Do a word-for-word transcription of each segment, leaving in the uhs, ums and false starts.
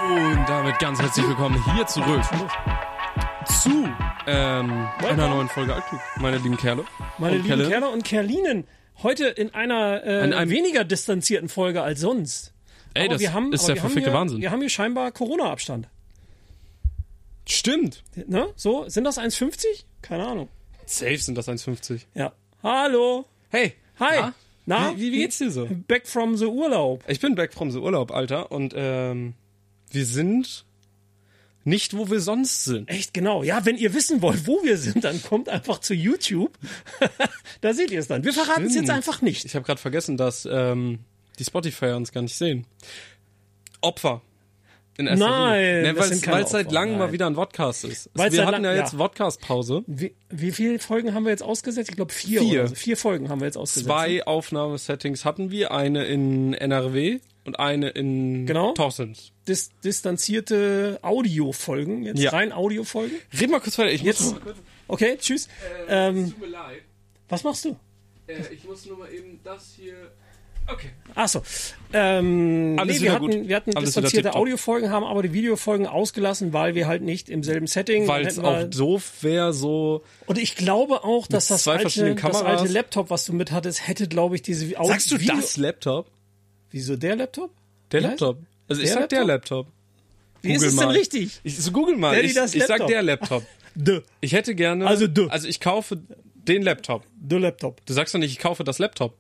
Und damit ganz herzlich willkommen hier zurück zu ähm, einer neuen Folge Altklug, meine lieben Kerle. Meine und lieben Kerle. Kerle und Kerlinen. Heute in einer äh, An einem- weniger distanzierten Folge als sonst. Ey, Aber das wir haben, ist aber der wir haben verfickte hier, Wahnsinn. Wir haben hier scheinbar Corona-Abstand. Stimmt. Ne? So, sind das eins fünfzig? Keine Ahnung. Safe sind das eins fünfzig. Ja. Hallo. Hey. Hi. Na? Na? Wie, wie, wie geht's dir so? Back from the Urlaub. Ich bin back from the Urlaub, Alter. Und ähm, wir sind nicht, wo wir sonst sind. Echt, genau. Ja, wenn ihr wissen wollt, wo wir sind, dann kommt einfach zu YouTube. Da seht ihr es dann. Wir verraten es jetzt Stimmt. einfach nicht. Ich habe gerade vergessen, dass ähm, die Spotifyer uns gar nicht sehen. Opfer. In erster Nein, Linie. das Ne, sind keine weil es seit Opfer, langem mal nein. wieder ein Podcast ist. Weil's wir seit hatten lang- ja jetzt ja. Podcast-Pause. Wie, wie viele Folgen haben wir jetzt ausgesetzt? Ich glaube vier. Vier. Oder so. Vier Folgen haben wir jetzt ausgesetzt. Zwei Aufnahmesettings hatten wir. Eine in N R W und eine in Genau. Torsens. Dis distanzierte Audiofolgen. Jetzt Ja. rein Audiofolgen. Red mal kurz weiter. Ich Jetzt. muss... Okay, tschüss. Ähm, Tut mir leid. was machst du? Äh, ich muss nur mal eben das hier... Okay. Achso. Ähm, Alles nee, wir wieder hatten, gut. wir hatten Alles wieder distanzierte tipptopp. Audiofolgen, haben aber die Videofolgen ausgelassen, weil wir halt nicht im selben Setting. Weil dann es hätten auch wir- doof wäre, so... Und ich glaube auch, dass das zwei alte, verschiedenen das Kameras. alte Laptop, was du mit hattest, hätte, glaube ich, diese Audio Sagst du Video das Laptop? Wieso der Laptop? Der Wie heißt- Laptop. Also ich Der sag der Laptop. Wie ist Google es denn mal. richtig? Ich, so google mal. Daddy, Ich, das ich sag Laptop. der Laptop. De. Ich hätte gerne... Also du. Also ich kaufe den Laptop. De Laptop. Du sagst doch nicht, ich kaufe das Laptop.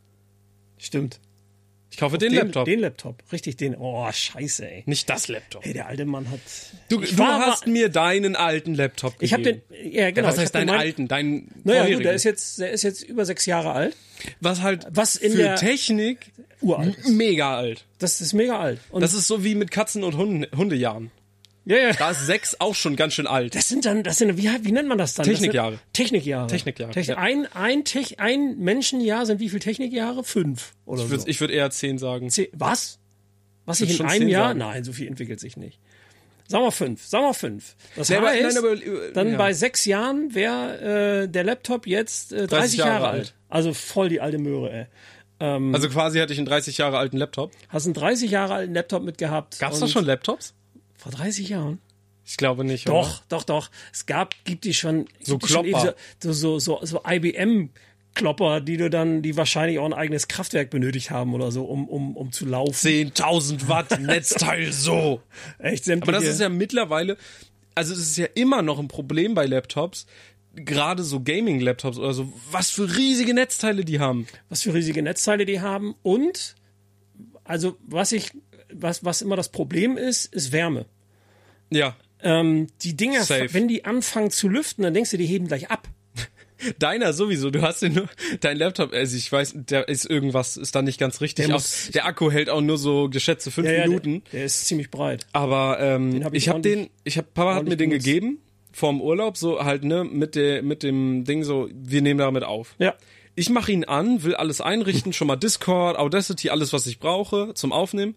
Stimmt. Ich kaufe den, Laptop. Den Laptop. Richtig, den. Oh, scheiße, ey. Nicht das Laptop. Hey, der alte Mann hat. Du, Ich du war hast aber- mir deinen alten Laptop gegeben. Ich habe den. Ja, genau. Was ich heißt hab den deinen mein- alten? Deinen Naja, vorherigen? gut, der ist jetzt, der ist jetzt über sechs Jahre alt. Was halt Was in für der- Technik Uralt. m- mega alt. Das ist mega alt. Und Das ist so wie mit Katzen und Hunden, Hundejahren. ja, ja. Da ist sechs auch schon ganz schön alt. Das sind dann, das sind, wie, wie nennt man das dann? Technikjahre. Das sind Technikjahre. Technikjahre, Technik, ja. ein, ein, Tech, ein Menschenjahr sind wie viele Technikjahre? Fünf oder Ich so. würde ich würd eher zehn sagen. Zehn- Was? Was würd ich in schon einem zehn Jahr? sagen. Nein, so viel entwickelt sich nicht. Sagen wir fünf. Sagen wir fünf. Das Nee, aber- heißt, nein, aber, äh, dann ja. bei sechs Jahren wäre äh, der Laptop jetzt äh, dreißig Jahre, Jahre alt. alt. Also voll die alte Möhre, ey. Also quasi hatte ich einen dreißig Jahre alten Laptop. Hast einen dreißig Jahre alten Laptop mitgehabt. Gab es und da schon Laptops? Vor dreißig Jahren? Ich glaube nicht. Doch, doch, doch. Es gab, gibt die schon, So gibt die schon Klopper. so, so, so, so I B M-Klopper, die du dann, die wahrscheinlich auch ein eigenes Kraftwerk benötigt haben oder so, um, um, um zu laufen. zehntausend Watt Netzteil so. Echt sämtliche. Aber das ist ja mittlerweile, also es ist ja immer noch ein Problem bei Laptops, gerade so Gaming-Laptops oder so, was für riesige Netzteile die haben. was für riesige Netzteile die haben und, also, was ich, was, was immer das Problem ist, ist Wärme. Ja. Ähm, die Dinger, Safe. wenn die anfangen zu lüften, dann denkst du, die heben gleich ab. Deiner sowieso, du hast den nur, dein Laptop, also ich weiß, der ist irgendwas, ist da nicht ganz richtig. Der Auch, muss- der Akku hält auch nur so geschätzte fünf Minuten. Der, der ist ziemlich breit. Aber ähm, hab ich, ich habe den, ordentlich- ich habe Papa hat mir ordentlich den benutzt. gegeben vorm Urlaub, so halt ne mit der mit dem Ding so, wir nehmen damit auf. Ja. Ich mache ihn an, will alles einrichten, schon mal Discord, Audacity, alles was ich brauche zum Aufnehmen.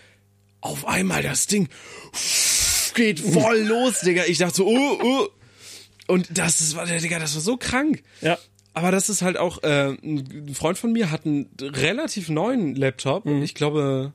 Auf einmal das Ding geht voll los, Digga. Ich dachte so, oh, oh. Und das ist, war der Digga, das war so krank. Ja. Aber das ist halt auch, äh, ein Freund von mir hat einen relativ neuen Laptop. Mhm. Ich glaube,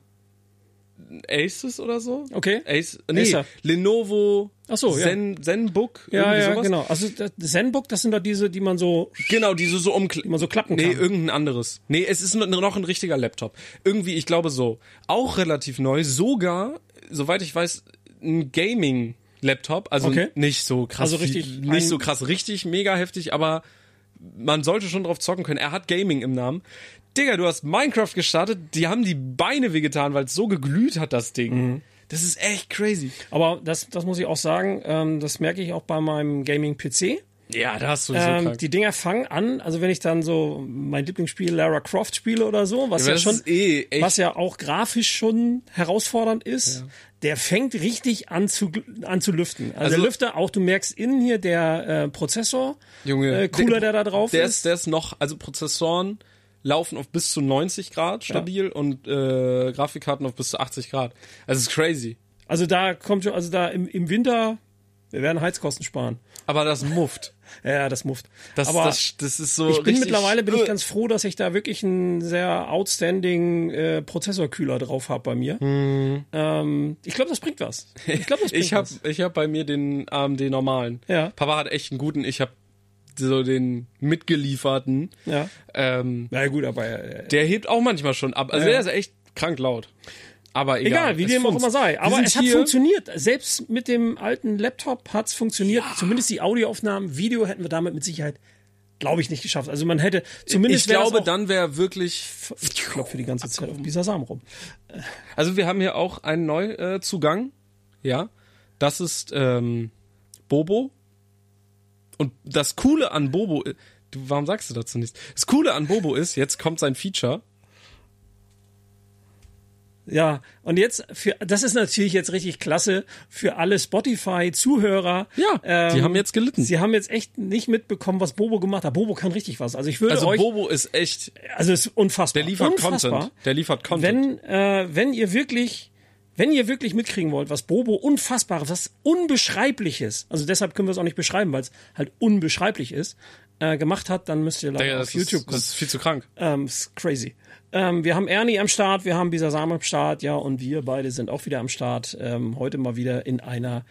Asus oder so. Okay. Ace, nee, Acer. Lenovo Ach so, ja. Zen, Zenbook. Ja, irgendwie ja, sowas. genau. Also das Zenbook, das sind doch diese, die man so, Genau, diese so umkl- die man so klappen Nee, kann. irgendein anderes. Nee, es ist noch ein richtiger Laptop. Irgendwie, ich glaube so. Auch relativ neu. Sogar, soweit ich weiß, ein Gaming-Laptop. Also Okay. nicht so krass. Also richtig viel- ein- nicht so krass richtig, mega heftig, aber man sollte schon drauf zocken können. Er hat Gaming im Namen. Digga, du hast Minecraft gestartet, die haben die Beine wehgetan, weil es so geglüht hat, das Ding. Mhm. Das ist echt crazy. Aber das, das muss ich auch sagen, ähm, das merke ich auch bei meinem Gaming-P C. Ja, da hast du so Ähm, krank. die Dinger fangen an, also wenn ich dann so mein Lieblingsspiel Lara Croft spiele oder so, was Ja, ja, das schon, ist eh echt- was ja auch grafisch schon herausfordernd ist, der fängt richtig an zu, gl- an zu lüften. Also, Also- der Lüfter, auch du merkst innen hier der äh, Prozessor, Junge, äh, Cooler, der da drauf der ist. ist. Der ist noch, also Prozessoren laufen auf bis zu neunzig Grad stabil und äh, Grafikkarten auf bis zu achtzig Grad. Also es ist crazy. Also da kommt schon, also da im, im Winter Wir werden Heizkosten sparen. Aber das mufft. Ja, das mufft. Das, Aber das, das ist so ich bin richtig, mittlerweile bin ich ganz froh, dass ich da wirklich einen sehr outstanding äh, Prozessorkühler drauf habe bei mir. Hm. Ähm, ich glaube, das bringt was. Ich glaube, das bringt Ich habe was. ich hab bei mir den A M D normalen. Ja. Papa hat echt einen guten, ich habe so den mitgelieferten. Ja. Ähm, Na gut, aber äh, der hebt auch manchmal schon ab. Also Ja. der ist echt krank laut. Aber egal. egal, wie es dem auch funzt. immer sei. Wir Aber sind es hat hier- funktioniert. Selbst mit dem alten Laptop hat's funktioniert. Zumindest die Audioaufnahmen, Video hätten wir damit mit Sicherheit, glaube ich, nicht geschafft. Also man hätte zumindest Ich wäre das glaube, auch, dann wäre wirklich. ich klopfe die ganze Zeit auf Bisasam rum. Also wir haben hier auch einen Neuzugang. Äh, Zugang. Ja. Das ist ähm, Bobo. Und das Coole an Bobo, du, warum sagst du dazu nichts? Das Coole an Bobo ist, jetzt kommt sein Feature. Ja, und jetzt, für, das ist natürlich jetzt richtig klasse für alle Spotify-Zuhörer. Ja, die haben jetzt gelitten. Sie haben jetzt echt nicht mitbekommen, was Bobo gemacht hat. Bobo kann richtig was. Also ich würde Also euch, Bobo ist echt, also es ist unfassbar. der liefert unfassbar. Content. Der liefert Content. Wenn, äh, wenn ihr wirklich, wenn ihr wirklich mitkriegen wollt, was Bobo Unfassbares, was Unbeschreibliches, also deshalb können wir es auch nicht beschreiben, weil es halt unbeschreiblich ist, äh, gemacht hat, dann müsst ihr leider Ja, auf das YouTube ist, gucken. das ist viel zu krank. Ähm, ist crazy. Ähm, wir haben Ernie am Start, wir haben Bisasam am Start, ja, und wir beide sind auch wieder am Start. Ähm, heute mal wieder in einer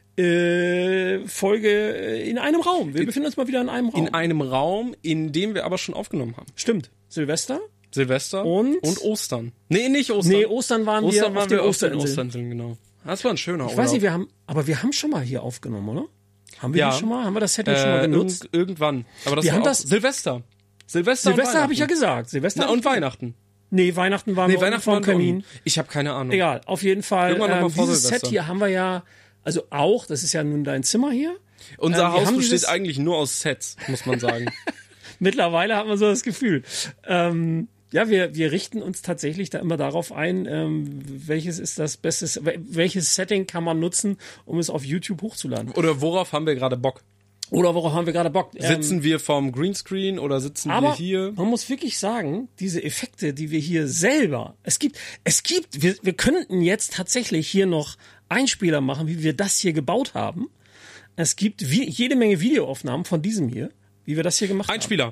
äh, Folge äh, in einem Raum. Wir befinden uns mal wieder in einem Raum. In einem Raum, in dem wir aber schon aufgenommen haben. Stimmt. Silvester? Silvester Und? und Ostern. Nee, nicht Ostern. Nee, Ostern waren wir Ostern auf waren den wir auf den Osterinseln. Osterinseln, genau. Das war ein schöner Ich weiß nicht, wir haben, aber wir haben schon mal hier aufgenommen, oder? Haben wir Ja. die schon mal? Haben wir das Setting schon mal äh, genutzt? irgend, irgendwann. Aber das Wir war haben auch das- Silvester. Silvester, Silvester habe ich ja Weihnachten. gesagt. Silvester Na, hab und ich gesagt. Weihnachten. Nee, Weihnachten waren Nee, wir Weihnachten vorm waren wir Kamin. unten. Ich habe keine Ahnung. Egal, auf jeden Fall. Irgendwann noch mal Ähm, vor dieses Silvester. Set hier haben wir ja, also auch, das ist ja nun dein Zimmer hier. Unser Ähm, wir Haus haben besteht dieses- eigentlich nur aus Sets, muss man sagen. Mittlerweile hat man so das Gefühl. Ähm, ja, wir, wir richten uns tatsächlich da immer darauf ein, ähm, welches ist das Beste, welches Setting kann man nutzen, um es auf YouTube hochzuladen. Oder worauf haben wir gerade Bock? Oder worauf haben wir gerade Bock? Ähm, Sitzen wir vorm Greenscreen oder sitzen aber wir hier? man muss wirklich sagen, diese Effekte, die wir hier selber, es gibt, es gibt, wir, wir könnten jetzt tatsächlich hier noch Einspieler machen, wie wir das hier gebaut haben. Es gibt wie, jede Menge Videoaufnahmen von diesem hier, wie wir das hier gemacht haben. Einspieler.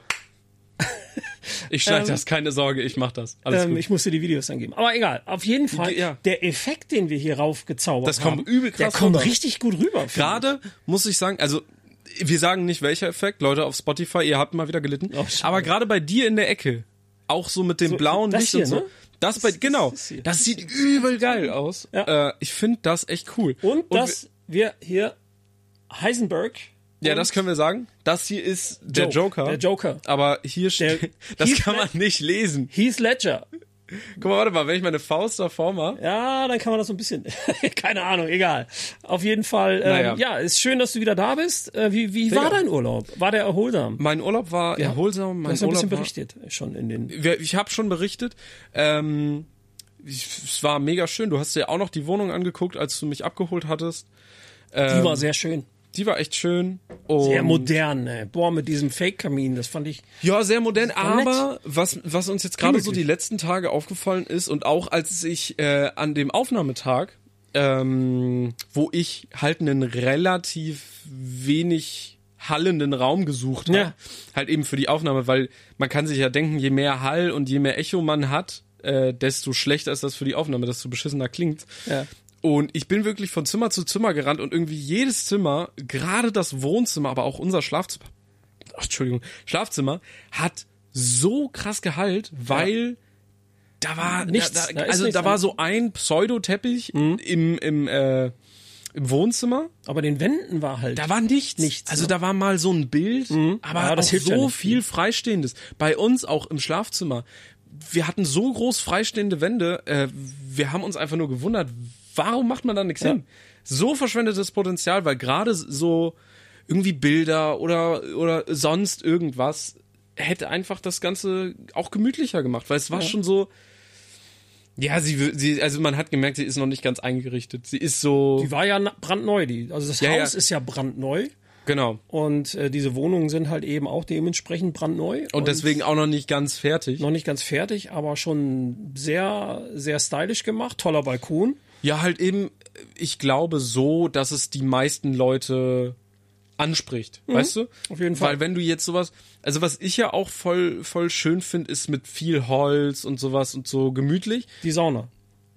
Ich schneide Ähm, das, keine Sorge, ich mach das. Alles Ähm, gut. ich musste die Videos dann geben. Aber egal, auf jeden Fall, Ja. der Effekt, den wir hier raufgezaubert Das haben, kommt übel krass der kommt rüber. richtig gut rüber. finde Gerade muss ich sagen, also wir sagen nicht welcher Effekt, Leute auf Spotify, ihr habt mal wieder gelitten. Oh, schade. aber gerade bei dir in der Ecke, auch so mit dem So, blauen das Licht hier, und so. ne? Das bei Das- genau, das hier. das sieht übel geil aus. Ja. Äh, ich finde das echt cool. ich. Und, dass wir hier Heisenberg. wir, ja, und das können wir sagen. Das hier ist der Joke, Joker. Der Joker. Aber hier Der- steht, das Heath kann man Led- nicht lesen. Heath Ledger. Guck mal, warte mal, wenn ich meine Faust davor mache. Ja, dann kann man das so ein bisschen. Keine Ahnung, egal. Auf jeden Fall, ähm, Naja. ja, ist schön, dass du wieder da bist. Äh, wie wie Digga. war dein Urlaub? War der erholsam? Mein Urlaub war erholsam. Du Mein hast ein Urlaub bisschen war, berichtet schon in den. Wir- Ich habe schon berichtet. Ähm, ich, es war mega schön. Du hast dir auch noch die Wohnung angeguckt, als du mich abgeholt hattest. Die war sehr schön. Die war echt schön. Und Sehr modern, ne? Boah, mit diesem Fake-Kamin, das fand ich. Ja, sehr modern. war nett. Aber was, was uns jetzt gerade so Gemütlich. die letzten Tage aufgefallen ist und auch als ich äh, an dem Aufnahmetag, ähm, wo ich halt einen relativ wenig hallenden Raum gesucht habe, Ja. halt eben für die Aufnahme, weil man kann sich ja denken, je mehr Hall und je mehr Echo man hat, äh, desto schlechter ist das für die Aufnahme, desto beschissener klingt. Ja. Und ich bin wirklich von Zimmer zu Zimmer gerannt und irgendwie jedes Zimmer, gerade das Wohnzimmer, aber auch unser Schlafzimmer, ach, Entschuldigung, Schlafzimmer, hat so krass Gehalt, weil da war Nichts, da, da da, ist also nichts da war an- so ein Pseudoteppich im im äh, im Wohnzimmer. Aber den Wänden war halt. Da war nichts. Nichts, Also ne? da war mal so ein Bild, aber Ja, das auch hilft so ja nicht. viel Freistehendes. Bei uns auch im Schlafzimmer. Wir hatten so groß freistehende Wände, äh, wir haben uns einfach nur gewundert, warum macht man da nichts Ja. hin? So verschwendetes Potenzial, weil gerade so irgendwie Bilder oder oder sonst irgendwas hätte einfach das Ganze auch gemütlicher gemacht, weil es war Ja. schon so. Ja, sie, sie, also man hat gemerkt, sie ist noch nicht ganz eingerichtet. Sie ist so, Die war ja na- brandneu, die. Also das Ja, ja. Haus ist ja brandneu. genau. Und äh, diese Wohnungen sind halt eben auch dementsprechend brandneu. Und deswegen auch noch nicht ganz fertig. noch nicht ganz fertig, aber schon sehr, sehr stylisch gemacht. Toller Balkon. Ja, halt eben, ich glaube so, dass es die meisten Leute anspricht, mhm. weißt du? Auf jeden Fall. Weil wenn du jetzt sowas, also was ich ja auch voll voll schön finde, ist mit viel Holz und sowas und so gemütlich. Die Sauna.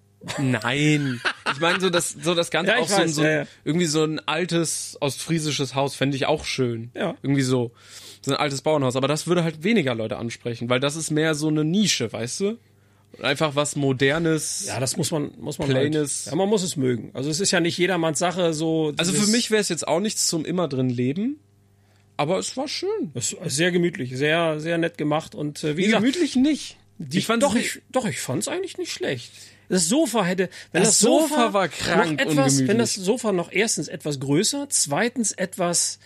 Nein, ich meine so das so das Ganze ja, auch so, weiß, so ja, ja. irgendwie so ein altes ostfriesisches Haus fände ich auch schön. Ja. Irgendwie so so ein altes Bauernhaus, aber das würde halt weniger Leute ansprechen, weil das ist mehr so eine Nische, weißt du? Einfach was Modernes. Ja, das muss man, muss man Plaines. Halt, ja, man muss es mögen. Also es ist ja nicht jedermanns Sache, so. Also für mich wäre es jetzt auch nichts zum immer drin leben, aber es war schön. Es ist sehr gemütlich, sehr, sehr nett gemacht und äh, wie nee, gesagt, gemütlich nicht. Die, ich fand doch, ich, doch, ich fand es eigentlich nicht schlecht. Das Sofa hätte, wenn das, das Sofa, Sofa war krank noch etwas, ungemütlich. wenn das Sofa noch erstens etwas größer, zweitens etwas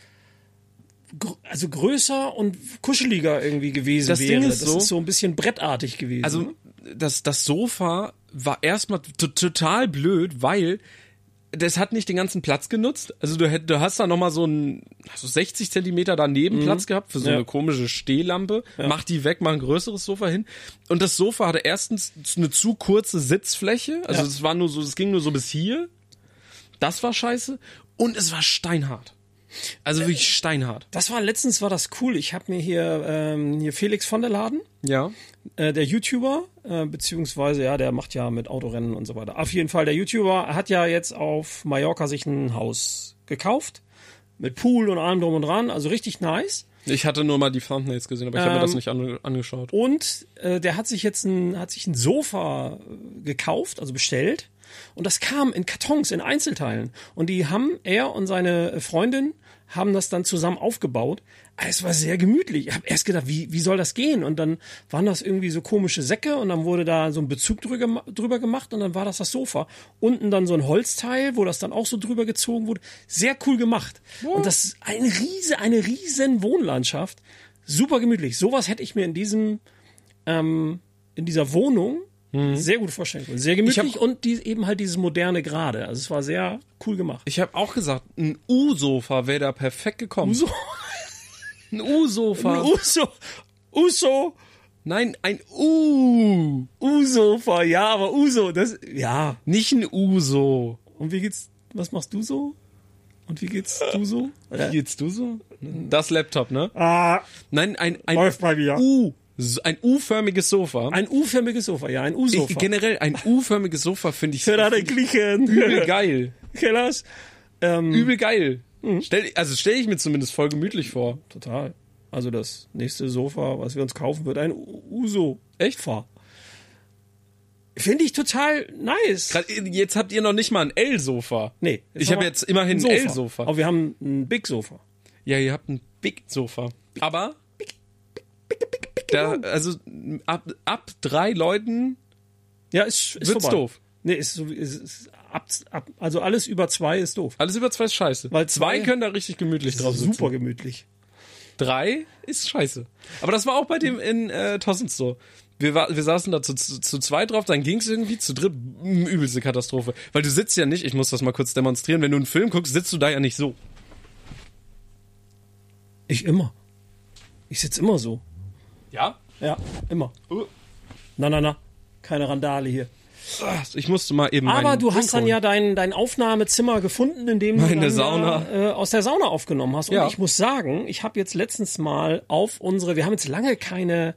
also größer und kuscheliger irgendwie gewesen das wäre. Ding ist das so, ist so ein bisschen brettartig gewesen. Also ne? das, das Sofa war erstmal total blöd, weil das hat nicht den ganzen Platz genutzt. Also du, hätt, du hast da nochmal so ein so sechzig Zentimeter daneben mhm. Platz gehabt für so ja. eine komische Stehlampe. Ja. Mach die weg, mach ein größeres Sofa hin. Und das Sofa hatte erstens eine zu kurze Sitzfläche. Also es ja. war nur so, es ging nur so bis hier. Das war scheiße. Und es war steinhart. Also wirklich steinhart. Das war letztens war das cool. Ich habe mir hier ähm, hier Felix von der Laden, ja, äh, der YouTuber, äh, beziehungsweise ja, der macht ja mit Autorennen und so weiter. Auf jeden Fall, der YouTuber hat ja jetzt auf Mallorca sich ein Haus gekauft mit Pool und allem drum und dran. Also richtig nice. Ich hatte nur mal die Thumbnails gesehen, aber ich habe ähm, mir das nicht an, angeschaut. Und äh, der hat sich jetzt ein hat sich ein Sofa gekauft, also bestellt. Und das kam in Kartons, in Einzelteilen. Und die haben, er und seine Freundin, haben das dann zusammen aufgebaut. Es war sehr gemütlich. Ich habe erst gedacht, wie, wie soll das gehen? Und dann waren das irgendwie so komische Säcke und dann wurde da so ein Bezug drüber, drüber gemacht und dann war das das Sofa. Unten dann so ein Holzteil, wo das dann auch so drüber gezogen wurde. Sehr cool gemacht. Ja. Und das ist eine riese, eine riesen Wohnlandschaft. Super gemütlich. Sowas hätte ich mir in diesem, ähm, in dieser Wohnung Mhm. sehr gut vorstellen können. Sehr gemütlich hab, und die, eben halt dieses moderne Gerade. Also es war sehr cool gemacht. Ich habe auch gesagt, ein U-Sofa wäre da perfekt gekommen. Uso? Ein U-Sofa. Ein Uso. Uso. Nein, ein U. U-Sofa, ja, aber Uso, das, ja. Nicht ein Uso. Und wie geht's, was machst du so? Und wie geht's du so? Wie geht's du so? Das Laptop, ne? Ah. Nein, ein, ein Läuft bei mir. U. Ein U-förmiges Sofa. Ein U-förmiges Sofa, ja, ein U-Sofa. Ich, generell, ein U-förmiges Sofa finde ich Gerade klicken. Übel geil. Kellers. Ähm, übel geil. Mhm. Stell, also stelle ich mir zumindest voll gemütlich vor. Total. Also das nächste Sofa, was wir uns kaufen, wird ein Uso. Echt? Fahr. Finde ich total nice. Grad, jetzt habt ihr noch nicht mal ein L-Sofa. Nee. Ich habe jetzt immerhin ein, ein L-Sofa. Aber wir haben ein Big-Sofa. Ja, ihr habt ein Big-Sofa. Aber da, also ab, ab drei Leuten ja, ist, ist wird's vorbei. Doof. Nee, ist, ist, ist ab, ab, also alles über zwei ist doof. Alles über zwei ist scheiße. Weil zwei, zwei können da richtig gemütlich drauf sitzen. Super gemütlich. Drei ist scheiße. Aber das war auch bei dem in äh, Tossens so. Wir, war, wir saßen da zu, zu, zu zweit drauf, dann ging's irgendwie, zu dritt, mh, übelste Katastrophe. Weil du sitzt ja nicht, ich muss das mal kurz demonstrieren, wenn du einen Film guckst, sitzt du da ja nicht so. Ich immer. Ich sitz immer so. Ja? Ja, immer. Uh. Na, na, na. Keine Randale hier. Ich musste mal eben. Aber du hast dann ja dein, dein Aufnahmezimmer gefunden, in dem Meine du dann Sauna. Da, äh, aus der Sauna aufgenommen hast. Und ja. ich muss sagen, ich habe jetzt letztens mal auf unsere, wir haben jetzt lange keine,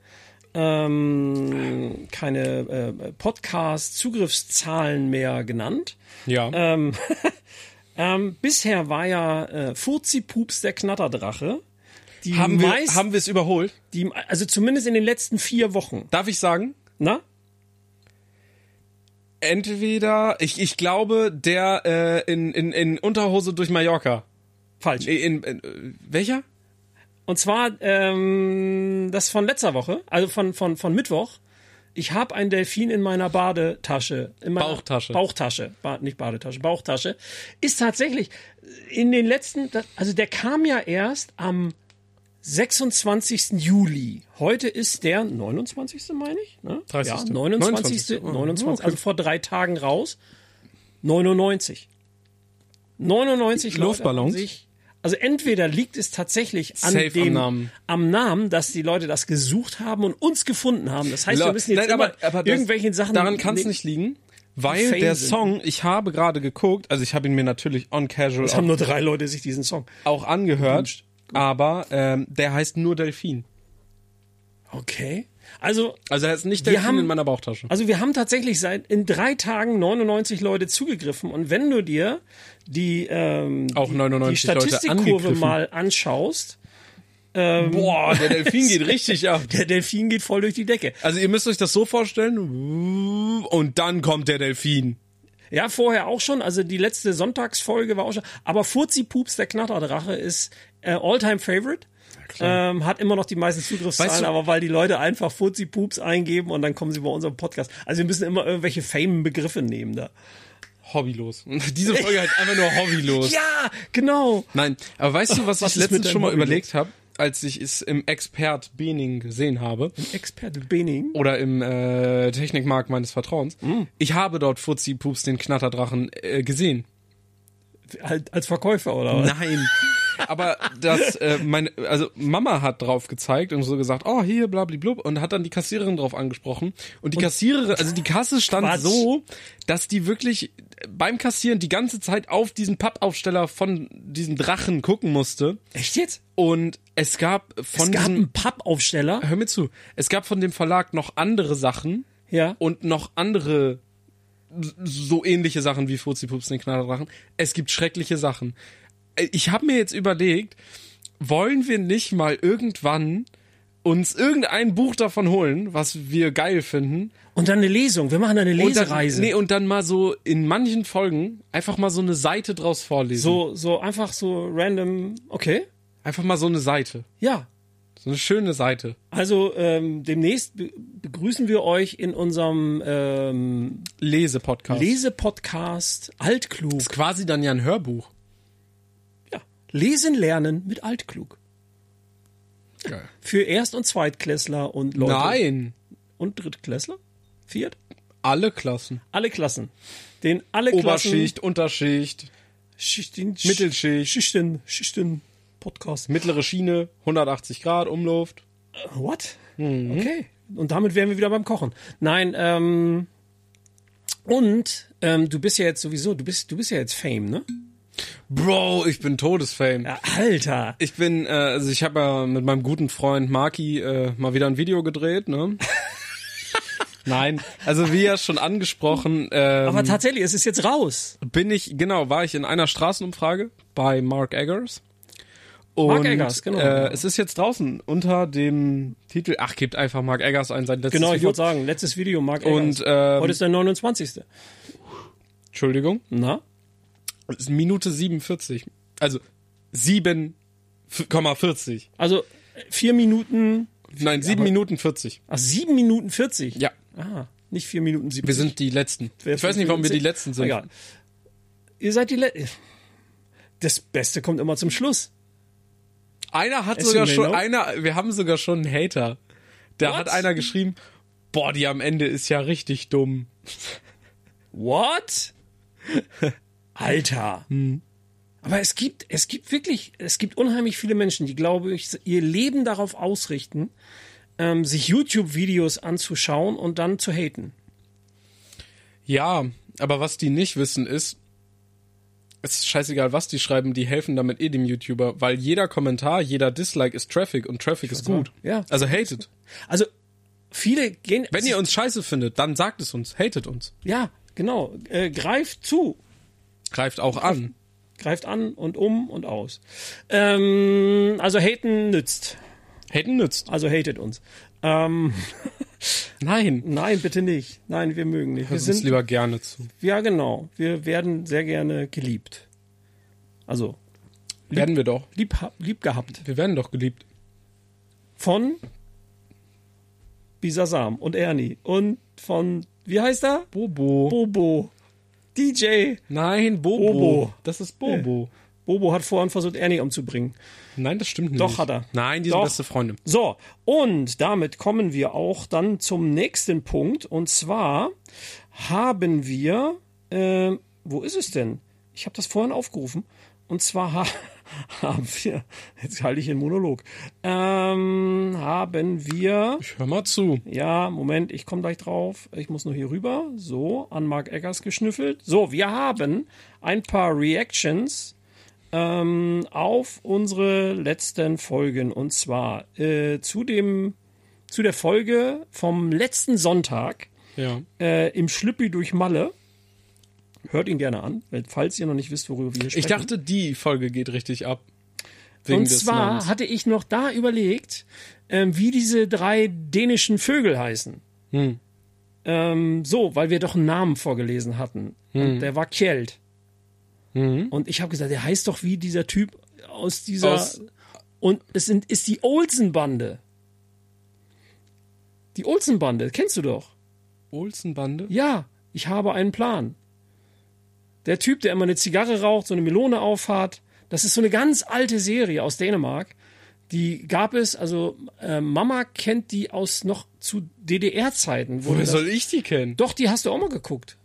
ähm, keine äh, Podcast-Zugriffszahlen mehr genannt. Ja. Ähm, ähm, bisher war ja äh, Furzi-Pups der Knatterdrache. Die haben wir, meist, haben wir es überholt? Die, also zumindest in den letzten vier Wochen. Darf ich sagen? Na? Entweder, ich, ich glaube, der äh, in, in, in Unterhose durch Mallorca. Falsch. In, in, in, welcher? Und zwar ähm, das von letzter Woche, also von, von, von Mittwoch. Ich habe einen Delfin in meiner Badetasche. In meiner Bauchtasche. Bauchtasche. Ba- nicht Badetasche, Bauchtasche. Ist tatsächlich in den letzten, also der kam ja erst am sechsundzwanzigsten Juli. Heute ist der neunundzwanzigsten meine ich? Ne? dreißigsten Ja, neunundzwanzigsten Oh, neunundzwanzigsten okay. Also vor drei Tagen raus. neunundneunzig. neunundneunzig Luftballons? Leute haben sich, also entweder liegt es tatsächlich an Safe dem, am Namen. am Namen, dass die Leute das gesucht haben und uns gefunden haben. Das heißt, La- wir müssen jetzt Nein, immer aber, aber das, irgendwelchen Sachen... daran kann es ne- nicht liegen, Weil Fame der sind. Song, ich habe gerade geguckt, also ich habe ihn mir natürlich on casual Es auch, haben nur drei Leute sich diesen Song. auch angehört, gewünscht. aber ähm, der heißt nur Delfin. Okay. Also, Also er ist nicht Wir Delfin haben- in meiner Bauchtasche. Also wir haben tatsächlich seit in drei Tagen neunundneunzig Leute zugegriffen und wenn du dir die, ähm, Auch die, neunundneunzig die Leute Statistikkurve angegriffen. mal anschaust, Boah, der Delfin geht richtig ab. der Delfin geht voll durch die Decke. Also ihr müsst euch das so vorstellen, und dann kommt der Delfin. Ja, vorher auch schon, also die letzte Sonntagsfolge war auch schon, aber Furzi Pups, der Knatterdrache, ist äh, All-Time Favorite. Ähm, hat immer noch die meisten Zugriffszahlen, Weißt du- aber weil die Leute einfach Furzi Pups eingeben und dann kommen sie bei unserem Podcast. Also wir müssen immer irgendwelche Fame-Begriffe nehmen da. Hobbylos. Diese Folge heißt einfach nur Hobbylos. Ja, genau. Nein, aber weißt du, was, Was ich ist mit letztens deinem schon mal Hobby überlegt habe, als ich es im Expert Bening gesehen habe? Experte Bening. Oder im äh, Technikmarkt meines Vertrauens. Ich habe dort Fuzzi Pups, den Knatterdrachen, äh, gesehen. Halt als Verkäufer, oder was? Nein. Aber das, äh, meine, also Mama hat drauf gezeigt und so gesagt, oh, hier, blablablub, und hat dann die Kassiererin drauf angesprochen. Und die Kassiererin, also die Kasse stand Quatsch. so, dass die wirklich beim Kassieren die ganze Zeit auf diesen Pappaufsteller von diesem Drachen gucken musste. Echt jetzt? Und es gab von Es gab diesem, einen Pappaufsteller. hör mir zu, es gab von dem Verlag noch andere Sachen Ja. und noch andere so ähnliche Sachen wie Fuzzi Pups, den Knatterdrachen. Es gibt schreckliche Sachen. Ich habe mir jetzt überlegt, wollen wir nicht mal irgendwann uns irgendein Buch davon holen, was wir geil finden? Und dann eine Lesung. Wir machen eine Und dann, Lesereise. nee, und dann mal so in manchen Folgen einfach mal so eine Seite draus vorlesen. so, so einfach so random. Okay. Einfach mal so eine Seite. Ja. So eine schöne Seite. Also ähm, demnächst be begrüßen wir euch in unserem ähm, Lesepodcast. Lesepodcast Altklug. ist quasi dann ja ein Hörbuch. Ja. Lesen lernen mit Altklug. Geil. Für Erst- und Zweitklässler und Leute. Nein. Und Drittklässler? Viert? Alle Klassen. Alle Klassen. Den alle Klassen. Oberschicht, Unterschicht, Schichten, Mittelschicht. Schichten, Schichten, Podcast. mittlere Schiene, hundertachtzig Grad Umluft. What? Okay. Und damit wären wir wieder beim Kochen. Nein, ähm, und ähm, du bist ja jetzt sowieso, du bist, du bist ja jetzt Fame, ne? Bro, ich bin Todesfame. Ja, Alter. Ich bin, äh, also ich habe ja mit meinem guten Freund Marki äh, mal wieder ein Video gedreht, ne? Nein, also wie ja schon angesprochen, ähm, Aber tatsächlich, es ist jetzt raus. bin ich, genau, war ich in einer Straßenumfrage bei Mark Eggers. Und, Mark Eggers, genau. Äh, es ist jetzt draußen unter dem Titel, ach, gebt einfach Mark Eggers ein, sein letztes Genau, ich Video. wollte sagen, letztes Video, Mark Und, Eggers. ähm, Heute ist der neunundzwanzigste Entschuldigung, Na? es ist Minute siebenundvierzig. Also sieben Komma vierzig. Also vier Minuten, Nein, sieben Minuten vierzig. ach, sieben Minuten vierzig. Ja, Ah, nicht vier Minuten siebzig. wir sind die Letzten. Ich weiß nicht, warum wir die Letzten sind. Egal. Ihr seid die Letzten. Das Beste kommt immer zum Schluss. Einer hat As sogar you may schon, know. einer, wir haben sogar schon einen Hater. Da What? hat einer geschrieben, boah, die am Ende ist ja richtig dumm. What? Alter. Aber es gibt, es gibt wirklich, es gibt unheimlich viele Menschen, die, glaube ich, ihr Leben darauf ausrichten, ähm, sich YouTube-Videos anzuschauen und dann zu haten. Ja, aber was die nicht wissen ist, es ist scheißegal, was die schreiben, die helfen damit eh dem YouTuber, weil jeder Kommentar, jeder Dislike ist Traffic und Traffic ist gut. Ja. Also hatet. Also, viele gehen. Wenn ihr uns scheiße findet, dann sagt es uns, hatet uns. Ja, genau. Äh, greift zu. Greift auch an. Greift an und um und aus. Ähm, also haten nützt. Haten nützt. Also hatet uns. Ähm, Nein. nein, bitte nicht. Nein, wir mögen nicht. Wir Hört uns sind, lieber gerne zu. ja genau. Wir werden sehr gerne geliebt. Also Werden wir doch. lieb, lieb gehabt. Wir werden doch geliebt. Von Bisasam und Ernie und von, wie heißt er? Bobo. Bobo. D J. Nein, Bobo. Bobo. Das ist Bobo. Bobo hat vorhin versucht, Ernie umzubringen. Nein, das stimmt nicht. Doch, hat er. Nein, die sind Doch. beste Freunde. So, und damit kommen wir auch dann zum nächsten Punkt. Und zwar haben wir, äh, wo ist es denn? Ich habe das vorhin aufgerufen. Und zwar ha haben wir, jetzt halte ich den Monolog, ähm, haben wir, Ich hör mal zu. ja, Moment, ich komme gleich drauf, ich muss nur hier rüber, so, an Mark Eggers geschnüffelt. So, wir haben ein paar Reactions ähm, auf unsere letzten Folgen und zwar äh, zu dem, zu der Folge vom letzten Sonntag Ja. äh, im Schlüppi durch Malle. Hört ihn gerne an, falls ihr noch nicht wisst, worüber wir hier sprechen. Ich dachte, die Folge geht richtig ab. Wegen Und des zwar Namens. hatte ich noch da überlegt, ähm, wie diese drei dänischen Vögel heißen. Hm. Ähm, so, weil wir doch einen Namen vorgelesen hatten. Und der war Kjeld. Mhm. Und ich habe gesagt, der heißt doch wie dieser Typ aus dieser... Aus- und es sind, ist die Olsen-Bande. Die Olsen-Bande, kennst du doch. Olsenbande? Ja, ich habe einen Plan. Der Typ, der immer eine Zigarre raucht, so eine Melone aufhat, das ist so eine ganz alte Serie aus Dänemark. Die gab es, also äh, Mama kennt die aus noch zu D D R-Zeiten. Woher soll ich die kennen? Doch, die hast du auch mal geguckt.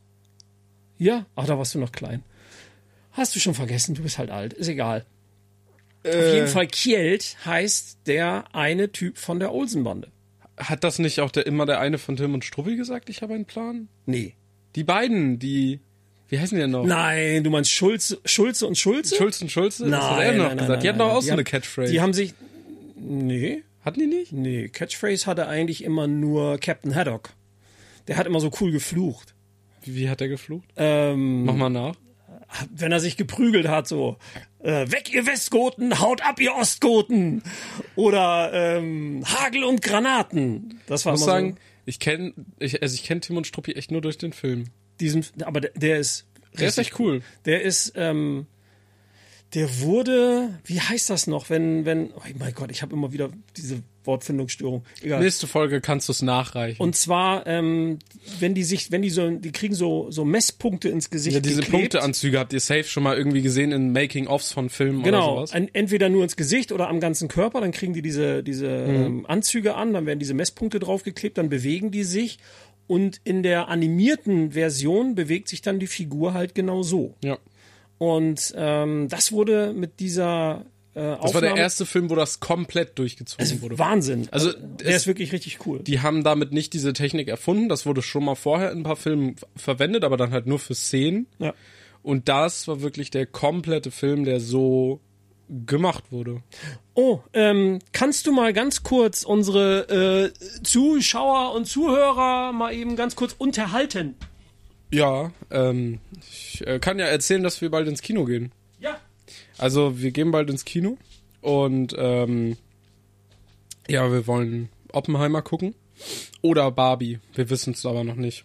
Ja? Ach, da warst du noch klein. Hast du schon vergessen, du bist halt alt. Ist egal. Äh, Auf jeden Fall Kjeld heißt der eine Typ von der Olsen-Bande. Hat das nicht auch der, immer der eine von Tim und Struppi gesagt, ich habe einen Plan? Nee. Die beiden, die... Wie heißen die denn noch? Nein, du meinst Schulze, Schulze und Schulze? Schulz und Schulze? Nein, das hat er noch nein, gesagt. nein, die hatten nein, doch auch die so haben- eine Catchphrase. Die haben sich... Nee, hatten die nicht? nee. Catchphrase hatte eigentlich immer nur Captain Haddock. Der hat immer so cool geflucht. Wie, wie hat er geflucht? Ähm, Mach mal nach. wenn er sich geprügelt hat, so äh, weg ihr Westgoten, haut ab ihr Ostgoten oder ähm, Hagel und Granaten. Das war Ich muss immer sagen, so ich kenne ich, also ich kenn Tim und Struppi echt nur durch den Film. diesen, aber der, der ist Der ist echt cool. Der ist, ähm, der wurde, wie heißt das noch, wenn, wenn, oh mein Gott, ich habe immer wieder diese Wortfindungsstörung. Egal. Nächste Folge kannst du es nachreichen. Und zwar, ähm, wenn die sich, wenn die so, die kriegen so, so Messpunkte ins Gesicht ja, diese geklebt. Punkteanzüge habt ihr safe schon mal irgendwie gesehen in Making-ofs von Filmen oder Genau, sowas. ein, entweder nur ins Gesicht oder am ganzen Körper, dann kriegen die diese, diese Mhm. ähm, Anzüge an, dann werden diese Messpunkte draufgeklebt, dann bewegen die sich und in der animierten Version bewegt sich dann die Figur halt genau so. Ja. Und ähm, das wurde mit dieser äh, Aufnahme... Das war der erste Film, wo das komplett durchgezogen also wurde. Wahnsinn. Also, der es- ist wirklich richtig cool. Die haben damit nicht diese Technik erfunden. Das wurde schon mal vorher in ein paar Filmen f- verwendet, aber dann halt nur für Szenen. Ja. Und das war wirklich der komplette Film, der so gemacht wurde. Oh, ähm, kannst du mal ganz kurz unsere äh, Zuschauer und Zuhörer mal eben ganz kurz unterhalten? Ja, ähm, ich äh, kann ja erzählen, dass wir bald ins Kino gehen. Ja. Also wir gehen bald ins Kino und ähm, ja, wir wollen Oppenheimer gucken oder Barbie. Wir wissen es aber noch nicht.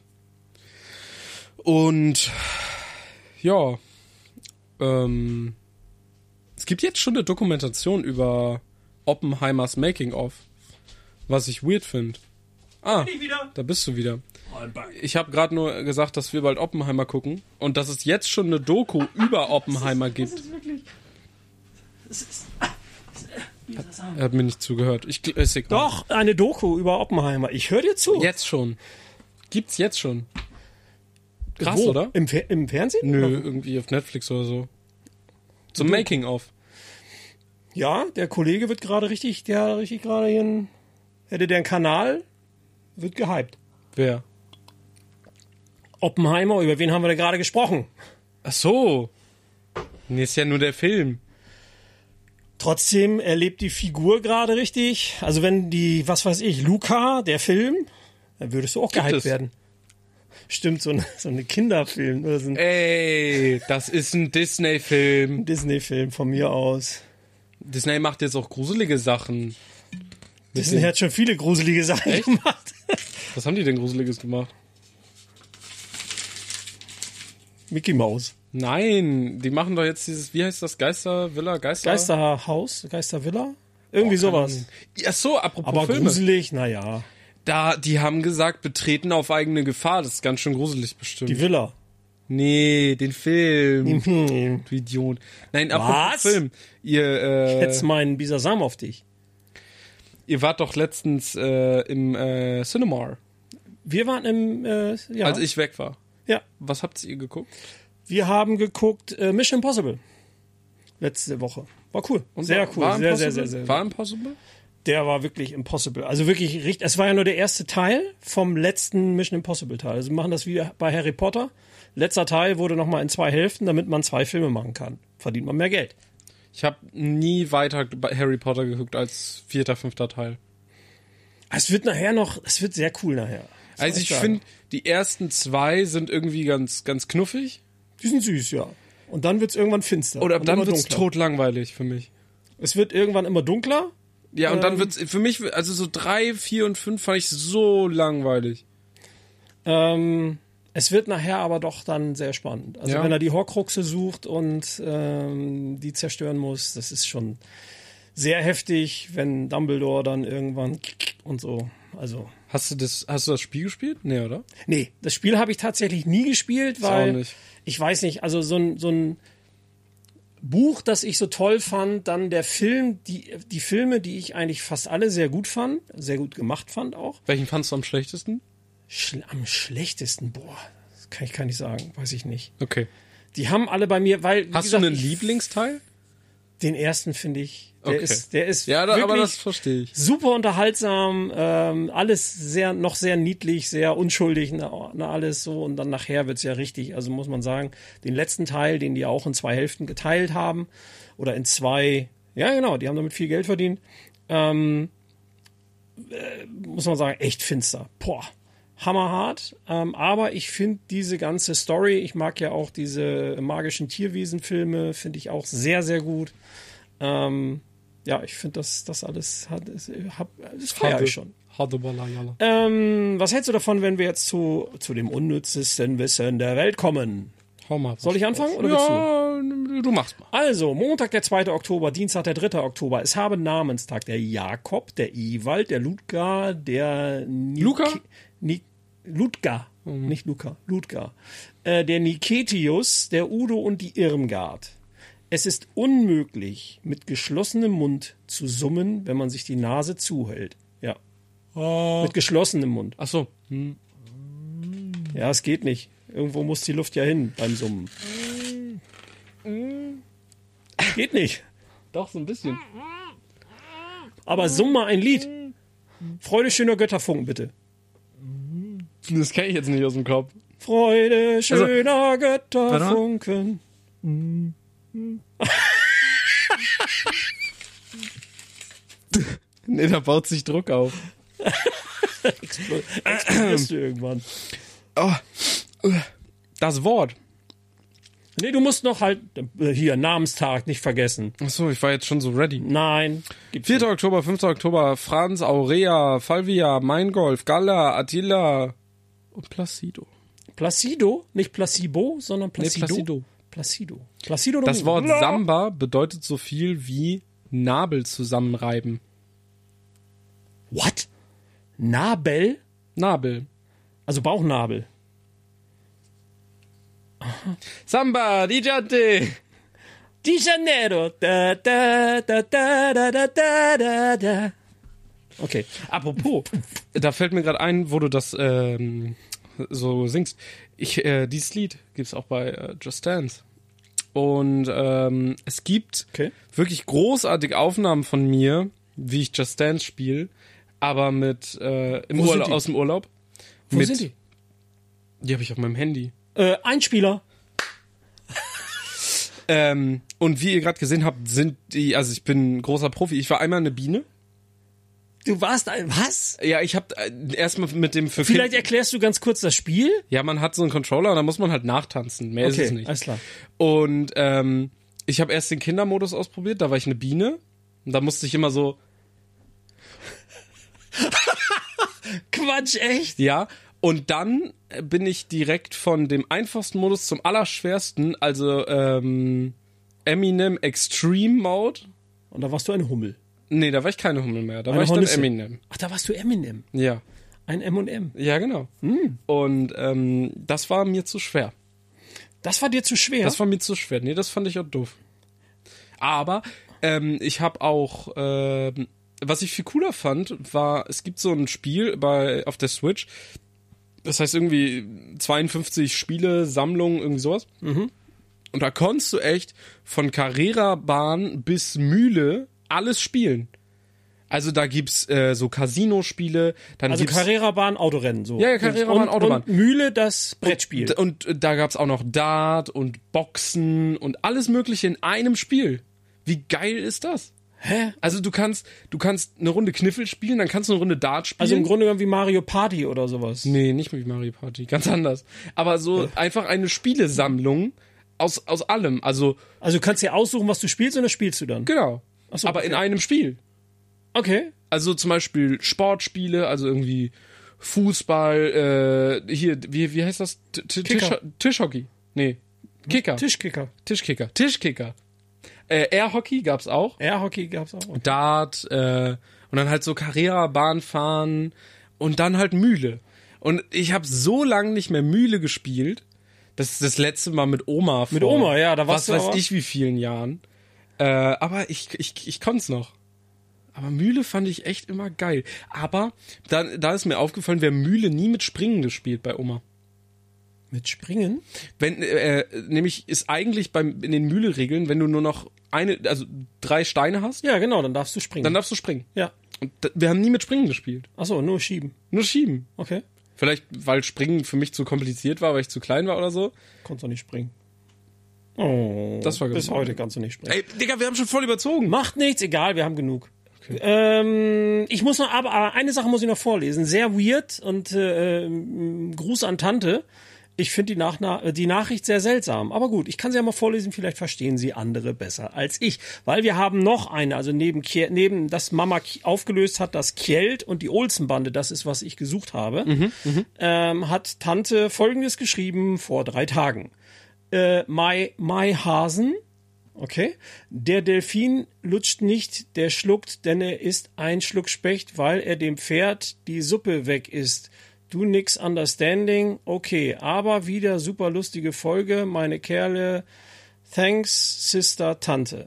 Und ja, ähm, es gibt jetzt schon eine Dokumentation über Oppenheimers Making-of, was ich weird finde. Ah, Bin ich wieder? da bist du wieder. I'm back. Ich habe gerade nur gesagt, dass wir bald Oppenheimer gucken und dass es jetzt schon eine Doku über Oppenheimer Das gibt. ist wirklich... Das ist... Wie soll ich das sagen? Er hat mir nicht zugehört. Ich, gl- ist egal. Doch, eine Doku über Oppenheimer. Ich höre dir zu. Jetzt schon. Gibt's jetzt schon. Krass, Wo? oder? Im, Fer im Fernsehen? Nö, Oder? irgendwie auf Netflix oder so. Zum Making-of. Ja, der Kollege wird gerade richtig, der hat richtig gerade hier einen, hätte der einen Kanal, wird gehypt. Wer? Oppenheimer, über wen haben wir da gerade gesprochen? Ach so. Nee, ist ja nur der Film. Trotzdem erlebt die Figur gerade richtig. Also wenn die, was weiß ich, Luca, der Film, dann würdest du auch Gibt gehypt es. werden. Stimmt, so ein, so ein Kinderfilm oder so ein Ey, das ist ein Disney-Film. Disney-Film von mir aus. Disney macht jetzt auch gruselige Sachen. Disney hat schon viele gruselige Sachen gemacht. Was haben die denn Gruseliges gemacht? Mickey Mouse. Nein, die machen doch jetzt dieses, wie heißt das, Geistervilla, Geister... Geisterhaus, Geistervilla? Irgendwie Oh, sowas. Ach so, apropos Aber Filme. gruselig, naja. Da, die haben gesagt, betreten auf eigene Gefahr. Das ist ganz schön gruselig bestimmt. Die Villa. nee, den Film. Hm. Du Idiot. Nein, apropos Was? Film. Ihr, äh, Jetzt meinen Bisasam auf dich. ihr wart doch letztens äh, im äh, Cinemar, Wir waren im, äh, ja. als ich weg war. ja. Was habt ihr geguckt? Wir haben geguckt äh, Mission Impossible. Letzte Woche. War cool. Und sehr war, cool. War sehr, sehr, sehr, sehr. War Impossible? Der war wirklich impossible. Also wirklich richtig. Es war ja nur der erste Teil vom letzten Mission Impossible Teil. Also wir machen das wie bei Harry Potter. Letzter Teil wurde nochmal in zwei Hälften, damit man zwei Filme machen kann. Verdient man mehr Geld. Ich habe nie weiter bei Harry Potter geguckt als vierter, fünfter Teil. Es wird nachher noch, es wird sehr cool nachher. Das Also ich finde, die ersten zwei sind irgendwie ganz, ganz knuffig. Die sind süß, ja. Und dann wird's irgendwann finster. Oder ab und dann immer wird's dunkler. totlangweilig für mich. Es wird irgendwann immer dunkler. Ja, und Ähm. dann wird's für mich, also so drei, vier und fünf fand ich so langweilig. Ähm, es wird nachher aber doch dann sehr spannend. Also Ja. wenn er die Horcruxe sucht und ähm, die zerstören muss, das ist schon sehr heftig, wenn Dumbledore dann irgendwann und so. Also Hast du das, hast du das Spiel gespielt? Nee, oder? nee, das Spiel habe ich tatsächlich nie gespielt, auch weil nicht. ich weiß nicht, also so ein, so ein Buch, das ich so toll fand, dann der Film, die, die Filme, die ich eigentlich fast alle sehr gut fand, sehr gut gemacht fand auch. Welchen fandst du am schlechtesten? Schl- am schlechtesten, boah, das kann ich gar nicht sagen, weiß ich nicht. Okay. Die haben alle bei mir, weil, wie Hast gesagt, du einen ich- Lieblingsteil? den ersten finde ich, der Okay. ist, der ist Ja, da, wirklich aber das verstehe ich. super unterhaltsam, ähm, alles sehr, noch sehr niedlich, sehr unschuldig, na, na, alles so. Und dann nachher wird's ja richtig, also muss man sagen, den letzten Teil, den die auch in zwei Hälften geteilt haben, oder in zwei, ja genau, die haben damit viel Geld verdient, ähm, äh, muss man sagen, echt finster. Boah, hammerhart. Ähm, aber ich finde diese ganze Story, ich mag ja auch diese magischen Tierwesenfilme, finde ich auch sehr, sehr gut. Ähm, ja, ich finde, das, das alles hat, ist, hab, das feiere ich schon. Hadebalayala. Ähm, was hältst du davon, wenn wir jetzt zu, zu dem unnützesten Wissen der Welt kommen? Hau mal. Soll ich anfangen oder willst du? Ja, du machst mal. Also, Montag, der zweite Oktober, Dienstag, der dritte Oktober. Es habe Namenstag der Jakob, der Ewald, der Ludger, der Nik Luca? Ni Ludger, nicht Luca, Ludger. Äh, der Niketius, der Udo und die Irmgard. Es ist unmöglich, mit geschlossenem Mund zu summen, wenn man sich die Nase zuhält. Ja. Mit geschlossenem Mund. Ach so. Hm. Ja, es geht nicht. Irgendwo muss die Luft ja hin beim Summen. Geht nicht. Doch, so ein bisschen. Aber summ mal ein Lied. Freude schöner Götterfunken, bitte. Das kenne ich jetzt nicht aus dem Kopf. Freude schöner Götterfunken. Nee, da baut sich Druck auf. Explodierst du irgendwann. Oh. Das Wort. Nee, du musst noch halt, äh, hier, Namenstag, nicht vergessen. Ach so, ich war jetzt schon so ready. Nein. Gibt's vierter Oktober, fünfter Oktober, Franz, Aurea, Falvia, Meingolf, Galla, Attila und Placido. nicht. Placido, nicht Placebo, sondern Placido. Placido. Placido. Placido Das Domingo. Wort Samba bedeutet so viel wie Nabel zusammenreiben. What? Nabel? Nabel. Also Bauchnabel. Samba, di Giante. Di Janeiro. Da, da, da, da, da, da, da, da, da. Okay. Apropos, da fällt mir gerade ein, wo du das ähm, so singst. Ich, äh, dieses Lied gibt's auch bei äh, Just Dance. Und ähm, es gibt Okay. wirklich großartige Aufnahmen von mir, wie ich Just Dance spiele, aber mit äh, im Wo sind Urlaub, die? aus dem Urlaub. Wo mit, sind die? Die habe ich auf meinem Handy. Äh, Einspieler. Ähm, und wie ihr gerade gesehen habt, sind die, also ich bin ein großer Profi. Ich war einmal eine Biene. Du warst ein, was? Ja, ich habe äh, erstmal mit dem für Vielleicht Kind- erklärst du ganz kurz das Spiel? Ja, man hat so einen Controller und da muss man halt nachtanzen. Mehr ist es nicht. alles klar. Und ähm, ich habe erst den Kindermodus ausprobiert, da war ich eine Biene. Und da musste ich immer so, Quatsch, echt? ja. Und dann äh, bin ich direkt von dem einfachsten Modus zum allerschwersten, also ähm, Eminem Extreme Mode. Und da warst du ein Hummel. Nee, da war ich keine Hummel mehr. Da Eine war ich dann Hornisse. Eminem. Ach, da warst du Eminem. Ja. Ein M und M. Ja, genau. Und ähm, das war mir zu schwer. Das war dir zu schwer? Das war mir zu schwer. Nee, das fand ich auch doof. Aber ähm, ich habe auch, ähm, was ich viel cooler fand, war, es gibt so ein Spiel bei auf der Switch, das heißt irgendwie zweiundfünfzig Spiele, Sammlung, irgendwie sowas. Und da konntest du echt von Carrera-Bahn bis Mühle alles spielen. Also da gibt's äh, so Casino-Spiele, dann Also gibt's Carrera-Bahn, Autorennen. So. Ja, ja, Carrera-Bahn, Und- Autobahn. Und Mühle, das Brettspiel. Und, und da gab's auch noch Dart und Boxen und alles Mögliche in einem Spiel. Wie geil ist das? Hä? Also du kannst, du kannst eine Runde Kniffel spielen, dann kannst du eine Runde Dart spielen. Also im Grunde genommen wie Mario Party oder sowas. Nee, nicht mit Mario Party, ganz anders. Aber so einfach eine Spielesammlung aus, aus allem. Also, Also du kannst dir aussuchen, was du spielst, und das spielst du dann. genau. Ach so, Aber okay. in einem Spiel. Okay. Also zum Beispiel Sportspiele, also irgendwie Fußball, äh, hier, wie, wie heißt das? T- T- Tisch, Kicker. Tischhockey. Nee. Kicker. Tischkicker. Tischkicker. Tischkicker. Äh, Airhockey gab's auch. Airhockey gab's auch. Dart, äh, und dann halt so Carrera-Bahn fahren und dann halt Mühle. Und ich habe so lange nicht mehr Mühle gespielt. Das ist das letzte Mal mit Oma vor. Mit Oma, ja, da warst was du weiß aber- ich wie vielen Jahren. Äh, aber ich, ich, ich konnte noch. Aber Mühle fand ich echt immer geil. Aber da, da ist mir aufgefallen, wer Mühle nie mit Springen gespielt bei Oma. Mit Springen? Wenn, äh, nämlich ist eigentlich beim, in den Mühle-Regeln, wenn du nur noch eine, also drei Steine hast, Ja, genau, dann darfst du springen. dann darfst du springen. ja. Und da, wir haben nie mit Springen gespielt. Achso, nur schieben. Nur schieben. Okay. Vielleicht, weil Springen für mich zu kompliziert war, weil ich zu klein war oder so. Konntest du nicht springen. Oh. Das war Bis genau. heute kannst du nicht springen. Ey, Digga, wir haben schon voll überzogen. Macht nichts, egal, wir haben genug. Ähm, ich muss noch, aber, aber eine Sache muss ich noch vorlesen. Sehr weird und äh, ähm, Gruß an Tante. Ich finde die, Nachna- die Nachricht sehr seltsam. Aber gut, ich kann sie ja mal vorlesen, vielleicht verstehen sie andere besser als ich. Weil wir haben noch eine, also neben, Kiel, neben das Mama K- aufgelöst hat, das Kjeld und die Olsenbande, das ist, was ich gesucht habe, Mhm, ähm, hat Tante Folgendes geschrieben vor drei Tagen. Äh, Mai, Mai Hasen, okay. Der Delfin lutscht nicht, der schluckt, denn er ist ein Schluck Specht, weil er dem Pferd die Suppe weg isst. Du nix understanding, okay, aber wieder super lustige Folge, meine Kerle. Thanks, Sister Tante.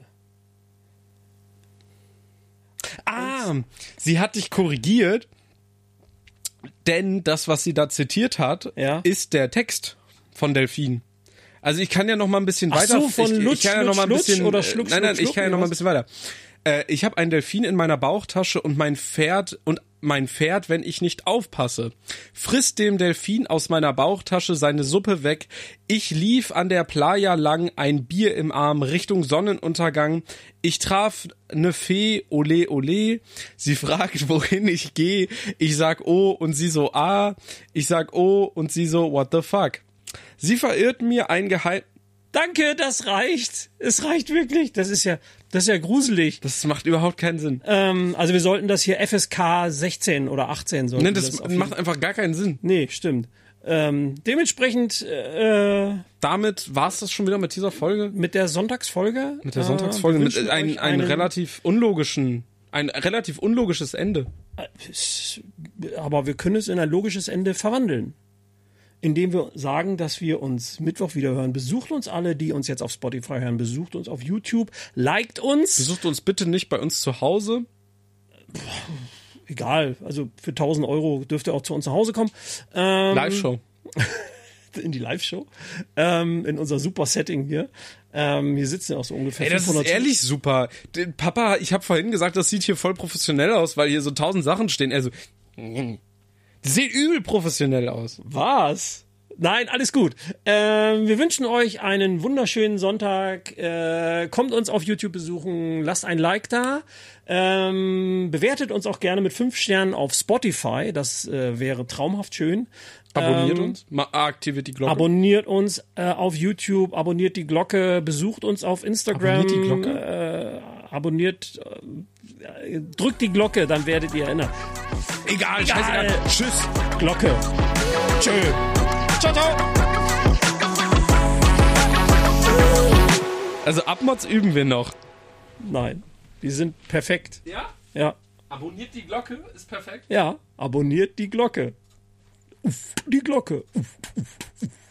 Ah, sie hat dich korrigiert, denn das, was sie da zitiert hat, Ja. ist der Text von Delfin. Also ich kann ja noch mal ein bisschen Ach weiter. so, von ich, ich Lutsch, kann ja noch mal ein Lutsch, bisschen, Lutsch oder äh, Schluck, Nein, nein, Schluck, ich kann ja Schluck, noch mal ein oder bisschen weiter. Äh, ich habe einen Delfin in meiner Bauchtasche und mein Pferd und mein Pferd, wenn ich nicht aufpasse, frisst dem Delfin aus meiner Bauchtasche seine Suppe weg. Ich lief an der Playa lang, ein Bier im Arm, Richtung Sonnenuntergang. Ich traf ne Fee, ole ole. Sie fragt, wohin ich gehe. Ich sag oh und sie so ah. Ich sag oh und sie so what the fuck. Sie verirrt mir ein Geheim... Danke, das reicht. Es reicht wirklich. Das ist ja, das ist ja gruselig. Das macht überhaupt keinen Sinn. Ähm, also wir sollten das hier F S K sechzehn oder achtzehn sollten Nee, wir das auf macht jeden- einfach gar keinen Sinn. Nee, stimmt. Ähm, dementsprechend äh, Damit war's das schon wieder mit dieser Folge. mit der Sonntagsfolge. Mit der äh, Sonntagsfolge. wir Mit wünschen ein, euch ein einen- relativ unlogischen, ein relativ unlogisches Ende. Aber wir können es in ein logisches Ende verwandeln. Indem wir sagen, dass wir uns Mittwoch wieder hören. Besucht uns alle, die uns jetzt auf Spotify hören. Besucht uns auf YouTube. Liked uns. Besucht uns bitte nicht bei uns zu Hause. Egal. Also für tausend Euro dürft ihr auch zu uns nach Hause kommen. Ähm, Live-Show. in die Live-Show. Ähm, in unser super Setting hier. Ähm, hier sitzen ja auch so ungefähr Ey, das ist fünfhundert ehrlich super. Den Papa, ich habe vorhin gesagt, das sieht hier voll professionell aus, weil hier so tausend Sachen stehen. Also, das sieht übel professionell aus. Was? Nein, alles gut. Ähm, wir wünschen euch einen wunderschönen Sonntag. Äh, kommt uns auf YouTube besuchen, lasst ein Like da. Ähm, bewertet uns auch gerne mit fünf Sternen auf Spotify. Das äh, wäre traumhaft schön. Abonniert Ähm, uns, ma- aktiviert die Glocke. Abonniert uns äh, auf YouTube, abonniert die Glocke, besucht uns auf Instagram. Abonniert die Glocke? Äh, abonniert, äh, drückt die Glocke, dann werdet ihr erinnert. Egal, Egal. scheißegal. Tschüss. Glocke. Tschö. Ciao, ciao. Also Abmods üben wir noch. Nein, wir sind perfekt. Ja? Ja, Abonniert die Glocke, ist perfekt. ja, abonniert die Glocke. Uff, die Glocke. Uff, uff, uff.